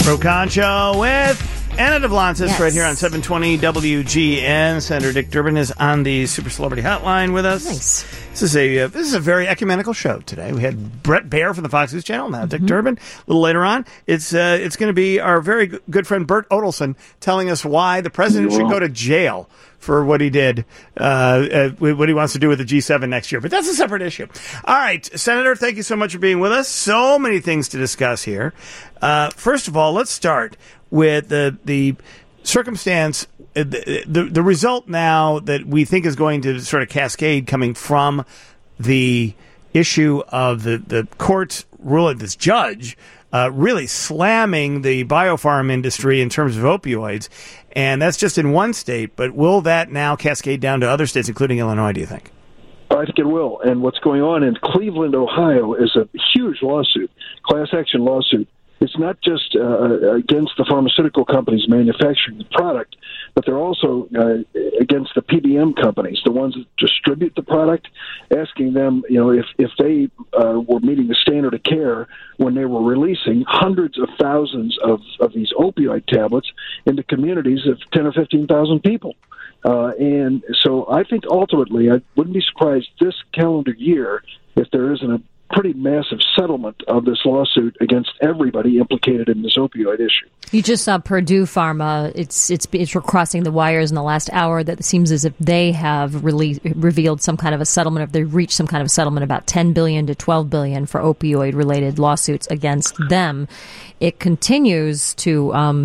Pro-Con Show with Anna Devlantis right here on 720 WGN. Senator Dick Durbin is on the Super Celebrity Hotline with us. Nice. This is a very ecumenical show today. We had Brett Baer from the Fox News Channel, now Dick Durbin. A little later on, it's going to be our very good friend Bert Odelson telling us why the president should go to jail for what he did, what he wants to do with the G7 next year. But that's a separate issue. All right, Senator, thank you so much for being with us. So many things to discuss here. First of all, let's start with the circumstance, the result now that we think is going to sort of cascade coming from the issue of the court's ruling, this judge really slamming the biopharm industry in terms of opioids. And that's just in one state, but will that now cascade down to other states, including Illinois, do you think? I think it will. And what's going on in Cleveland, Ohio, is a huge lawsuit, class action lawsuit. It's not just against the pharmaceutical companies manufacturing the product, but they're also against the PBM companies, the ones that distribute the product, asking them, if they were meeting the standard of care when they were releasing hundreds of thousands of these opioid tablets into communities of 10 or 15,000 people. And so I think ultimately, I wouldn't be surprised this calendar year if there isn't a pretty massive settlement of this lawsuit against everybody implicated in this opioid issue. You just saw Purdue Pharma. It's crossing the wires in the last hour that it seems as if they have revealed some kind of a settlement, if they've reached some kind of a settlement, about $10 billion to $12 billion for opioid-related lawsuits against them. It continues to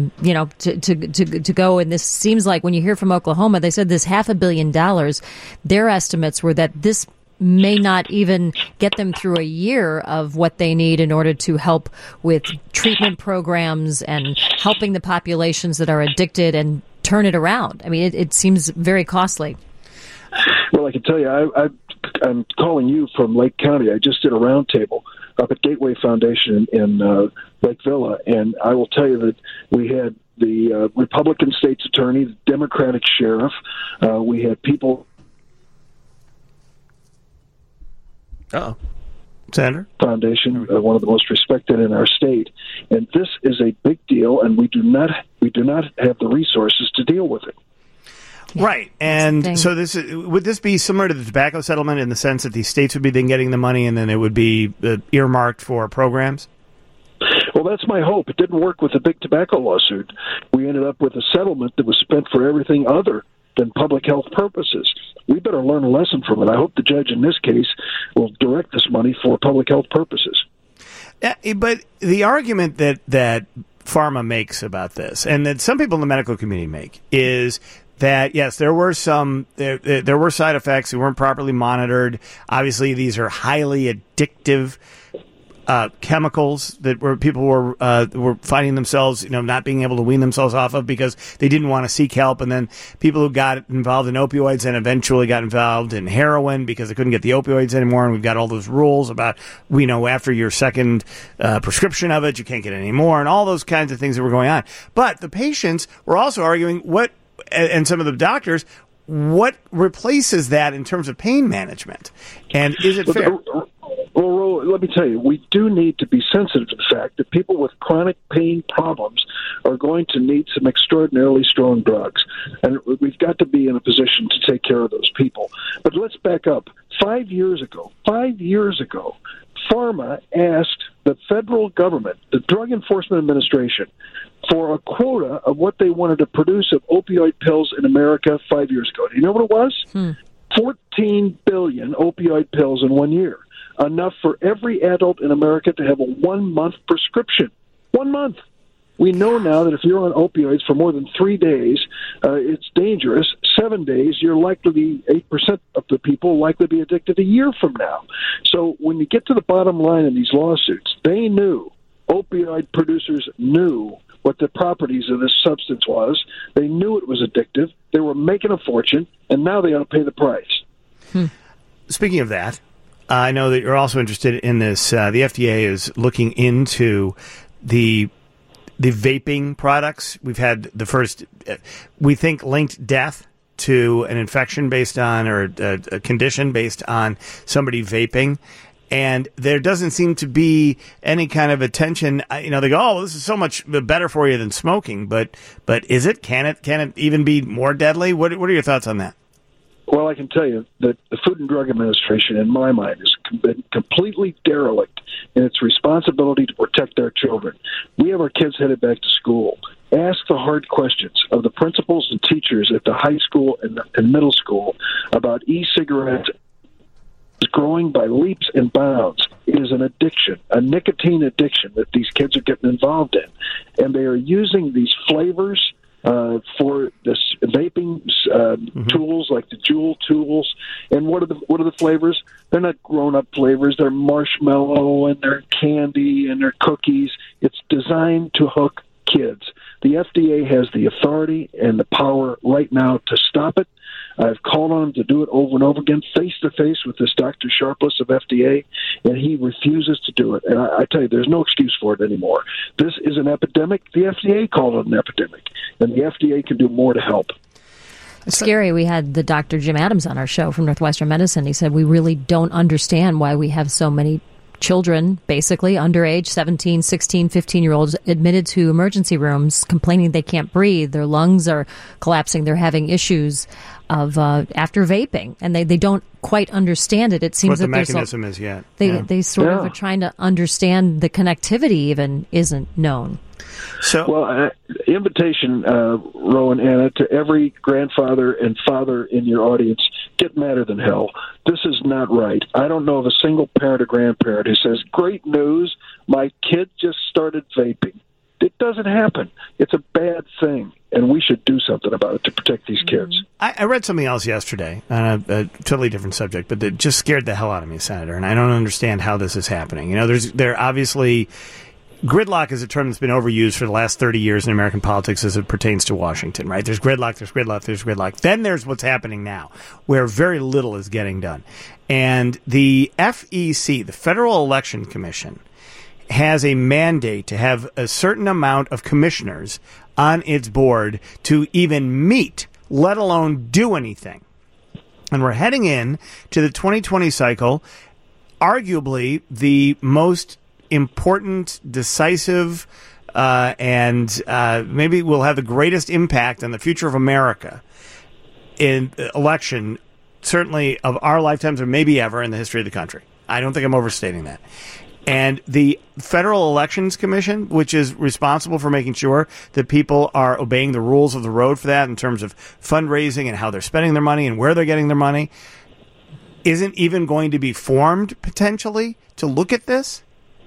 go, and this seems like when you hear from Oklahoma, they said this $500 million. Their estimates were that this may not even get them through a year of what they need in order to help with treatment programs and helping the populations that are addicted and turn it around. I mean, it seems very costly. Well, I can tell you, I'm calling you from Lake County. I just did a roundtable up at Gateway Foundation in Lake Villa, and I will tell you that we had the Republican state's attorney, the Democratic sheriff. We had people... Senator? Foundation, one of the most respected in our state. And this is a big deal, and we do not have the resources to deal with it. Right. And so would this be similar to the tobacco settlement in the sense that the states would be then getting the money and then it would be earmarked for programs? Well, that's my hope. It didn't work with the big tobacco lawsuit. We ended up with a settlement that was spent for everything other than public health purposes. We better learn a lesson from it. I hope the judge in this case will direct this money for public health purposes. But the argument that pharma makes about this, and that some people in the medical community make, is that, yes, there were side effects. They weren't properly monitored. Obviously, these are highly addictive chemicals that people were finding themselves, not being able to wean themselves off of because they didn't want to seek help. And then people who got involved in opioids and eventually got involved in heroin because they couldn't get the opioids anymore. And we've got all those rules about, after your second prescription of it, you can't get it anymore, and all those kinds of things that were going on. But the patients were also arguing and some of the doctors, what replaces that in terms of pain management? And is it fair? Well, let me tell you, we do need to be sensitive to the fact that people with chronic pain problems are going to need some extraordinarily strong drugs. And we've got to be in a position to take care of those people. But let's back up. 5 years ago, pharma asked the federal government, the Drug Enforcement Administration, for a quota of what they wanted to produce of opioid pills in America 5 years ago. Do you know what it was? 14 billion opioid pills in 1 year. Enough for every adult in America to have a 1 month prescription. 1 month. We know now that if you're on opioids for more than 3 days, it's dangerous. 7 days, you're likely to be 8% of the people likely to be addicted a year from now. So when you get to the bottom line in these lawsuits, they knew, opioid producers knew what the properties of this substance was. They knew it was addictive. They were making a fortune, and now they ought to pay the price. Speaking of that, I know that you're also interested in this. The FDA is looking into the vaping products. We've had the first, we think, linked death to an infection based on, or a condition based on somebody vaping. And there doesn't seem to be any kind of attention. They go, "Oh, this is so much better for you than smoking." But is it? Can it even be more deadly? What are your thoughts on that? Well, I can tell you that the Food and Drug Administration, in my mind, has been completely derelict in its responsibility to protect our children. We have our kids headed back to school. Ask the hard questions of the principals and teachers at the high school and middle school about e-cigarettes. It's growing by leaps and bounds. It is an addiction, a nicotine addiction that these kids are getting involved in. And they are using these flavors for this vaping tools like the Juul tools. And what are the flavors? They're not grown-up flavors. They're marshmallow and they're candy and they're cookies. It's designed to hook kids. The FDA has the authority and the power right now to stop it. I've called on him to do it over and over again, face-to-face with this Dr. Sharpless of FDA, and he refuses to do it. And I tell you, there's no excuse for it anymore. This is an epidemic. The FDA called it an epidemic, and the FDA can do more to help. It's scary. We had the Dr. Jim Adams on our show from Northwestern Medicine. He said, we really don't understand why we have so many children, basically underage, 17, 16, 15-year-olds, admitted to emergency rooms complaining they can't breathe. Their lungs are collapsing. They're having issues of after vaping, and they don't quite understand it. It seems what that the mechanism is yet. They sort of are trying to understand the connectivity even isn't known. So, invitation, Rowan, Anna, to every grandfather and father in your audience, get madder than hell. This is not right. I don't know of a single parent or grandparent who says, great news, my kid just started vaping. It doesn't happen. It's a bad thing, and we should do something about it to protect these kids. I read something else yesterday on a totally different subject, but that just scared the hell out of me, Senator, and I don't understand how this is happening. There obviously... Gridlock is a term that's been overused for the last 30 years in American politics as it pertains to Washington, right? There's gridlock, there's gridlock, there's gridlock. Then there's what's happening now, where very little is getting done. And the FEC, the Federal Election Commission, has a mandate to have a certain amount of commissioners on its board to even meet, let alone do anything. And we're heading in to the 2020 cycle, arguably the most important, decisive, and maybe will have the greatest impact on the future of America in election, certainly of our lifetimes or maybe ever in the history of the country. I don't think I'm overstating that. And the Federal Elections Commission, which is responsible for making sure that people are obeying the rules of the road for that in terms of fundraising and how they're spending their money and where they're getting their money, isn't even going to be formed potentially to look at this?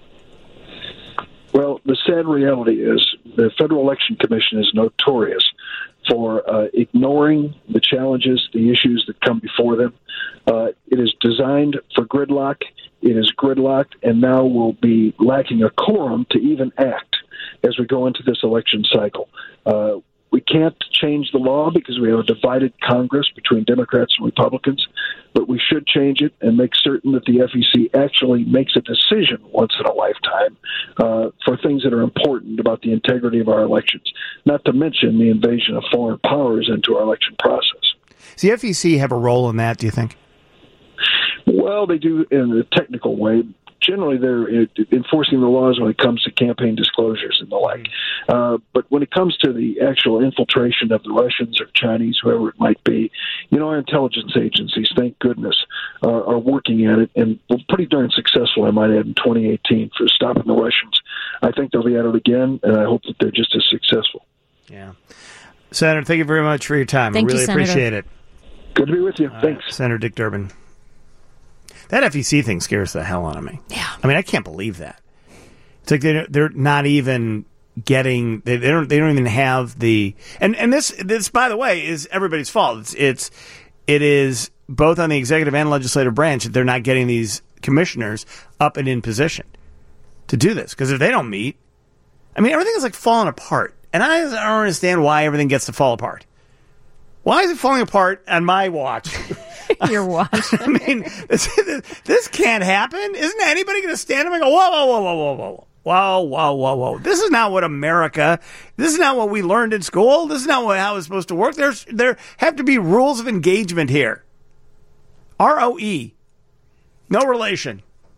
Well, the sad reality is the Federal Election Commission is notorious for ignoring the challenges, the issues that come before them. It is designed for gridlock. It is gridlocked, and now will be lacking a quorum to even act as we go into this election cycle. We can't change the law because we have a divided Congress between Democrats and Republicans, but we should change it and make certain that the FEC actually makes a decision once in a lifetime for things that are important about the integrity of our elections, not to mention the invasion of foreign powers into our election process. Does the FEC have a role in that, do you think? Well, they do in a technical way. Generally, they're enforcing the laws when it comes to campaign disclosures and the like. But when it comes to the actual infiltration of the Russians or Chinese, whoever it might be, our intelligence agencies, thank goodness, are working at it and were pretty darn successful, I might add, in 2018 for stopping the Russians. I think they'll be at it again, and I hope that they're just as successful. Yeah. Senator, thank you very much for your time. I really appreciate it. Good to be with you. Thanks. Senator Dick Durbin. That FEC thing scares the hell out of me. Yeah. I mean, I can't believe that. It's like they're not even getting, they don't even have the, and this, by the way, is everybody's fault. It is both on the executive and legislative branch that they're not getting these commissioners up and in position to do this. Because if they don't meet, I mean, everything is like falling apart. And I don't understand why everything gets to fall apart. Why is it falling apart on my watch? Your watch. I mean, this can't happen. Isn't anybody going to stand up and go, whoa, whoa, whoa, whoa, whoa, whoa, whoa, whoa, whoa, whoa. This is not what America, this is not what we learned in school. This is not how it's supposed to work. There have to be rules of engagement here. ROE. No relation.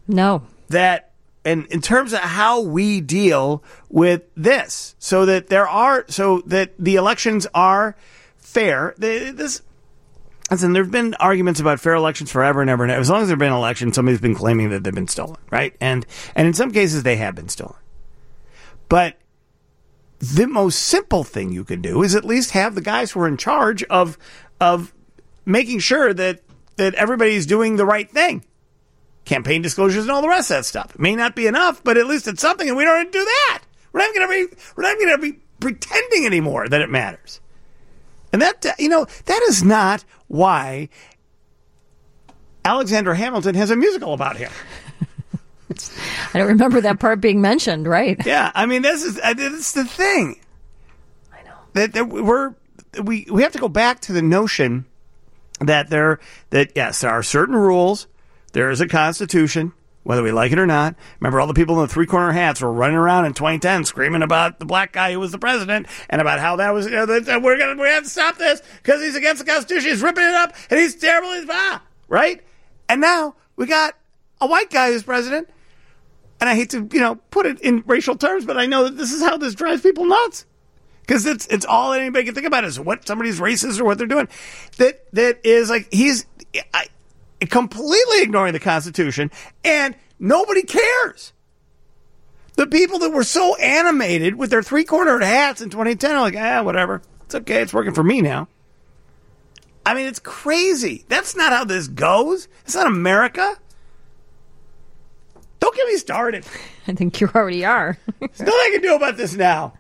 No. That, and in terms of how we deal with this, so that the elections are fair. Listen, there have been arguments about fair elections forever and ever and ever. As long as there have been elections, somebody's been claiming that they've been stolen, right? And in some cases, they have been stolen. But the most simple thing you could do is at least have the guys who are in charge of making sure that everybody's doing the right thing. Campaign disclosures and all the rest of that stuff. It may not be enough, but at least it's something, and we don't have to do that. We're not going to be pretending anymore that it matters. And that is not why Alexander Hamilton has a musical about him. I don't remember that part being mentioned, right? Yeah, I mean, this is the thing. I know. That we have to go back to the notion that yes, there are certain rules. There is a constitution, whether we like it or not. Remember, all the people in the three-corner hats were running around in 2010 screaming about the black guy who was the president and about how that was, we have to stop this because he's against the Constitution. He's ripping it up and he's terrible. Right? And now we got a white guy who's president. And I hate to, put it in racial terms, but I know that this is how this drives people nuts. Because it's all anybody can think about is what somebody's racist or what they're doing. That is like he's completely ignoring the Constitution, and nobody cares. The people that were so animated with their three-cornered hats in 2010 are like, whatever. It's okay. It's working for me now. I mean, it's crazy. That's not how this goes. It's not America. Don't get me started. I think you already are. There's nothing I can do about this now.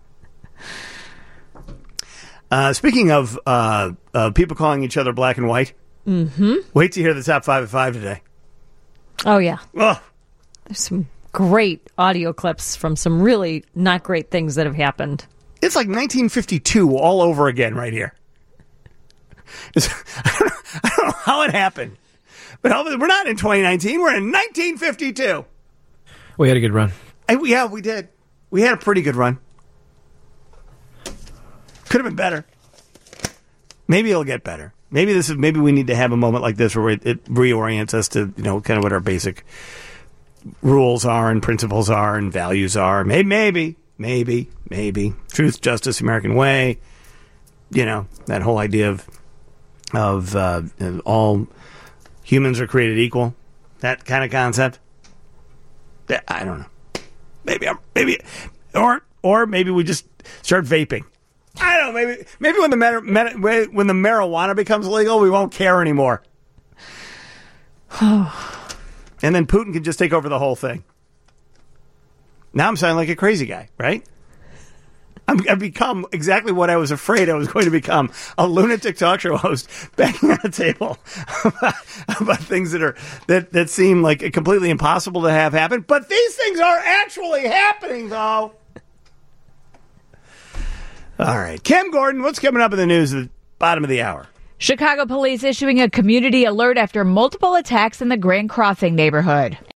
Speaking of people calling each other black and white, wait to hear the top 5 at 5 today. Oh, yeah. Oh. There's some great audio clips from some really not great things that have happened. It's like 1952 all over again right here. I don't know how it happened. But we're not in 2019. We're in 1952. We had a good run. Yeah, we did. We had a pretty good run. Could have been better. Maybe it'll get better. Maybe we need to have a moment like this where it reorients us to, kind of what our basic rules are and principles are and values are. Maybe. Truth, justice, American way. That whole idea of all humans are created equal. That kind of concept. I don't know. Or maybe we just start vaping. I don't know. Maybe when the marijuana becomes legal, we won't care anymore. And then Putin can just take over the whole thing. Now I'm sounding like a crazy guy, right? I've become exactly what I was afraid I was going to become, a lunatic talk show host banging on a table about things that seem like completely impossible to have happen. But these things are actually happening, though. All right. Kim Gordon, what's coming up in the news at the bottom of the hour? Chicago police issuing a community alert after multiple attacks in the Grand Crossing neighborhood.